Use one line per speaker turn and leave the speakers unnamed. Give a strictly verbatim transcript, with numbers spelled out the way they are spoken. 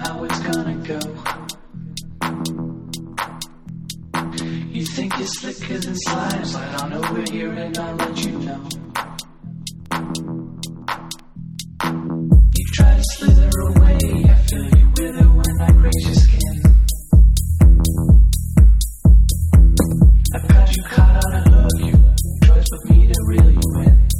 how it's gonna go. You think you're slicker than slime, but I know we're here and I'll let you know. You try to slither away, I feel you wither when I graze your skin. I've got you caught on a hook, you choice with me to reel you in.